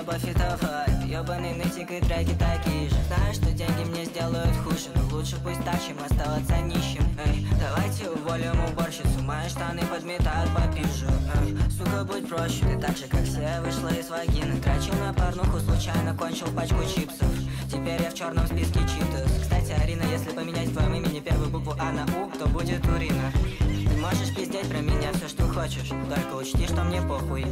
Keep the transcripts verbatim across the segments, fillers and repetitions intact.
тобой фитовать. Ёбаный нытик и треки такие же. Знаешь, что деньги мне сделают хуже, но лучше пусть так, чем оставаться нищим. Эй, давайте уволим уборщицу, мои штаны подметают по пижу. Эй, сука, будь проще, ты так же, как все, вышла из вагины. Трачу на порнуху, случайно кончил пачку чипсов. Теперь я в черном списке читов. Кстати, Арина, если поменять в твоем имени первую букву А на У, то будет урина. Ты можешь пиздеть про меня все, что хочешь, только учти, что мне похуй.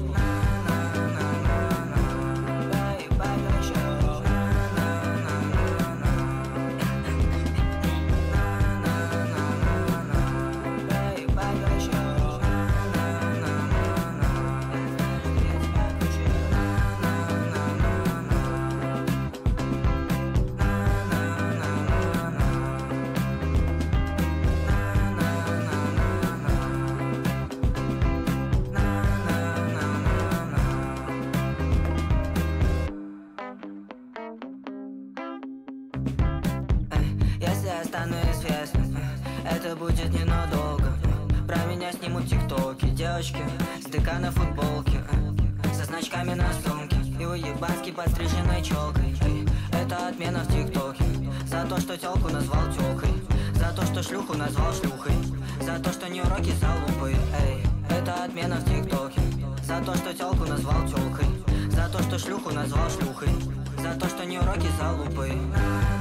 Если я стану известным, это будет ненадолго. Про меня снимут тиктоки, девочки с ДК на футболке, со значками на сумке и уебански подстриженной челкой. Это отмена в тиктоке. За то, что телку назвал тёлкой, за то, что шлюху назвал шлюхой, за то, что не уроки залупы. Эй, это отмена в тиктоке. За то, что телку назвал тёлкой, за то, что шлюху назвал шлюхой, за то, что не уроки залупы.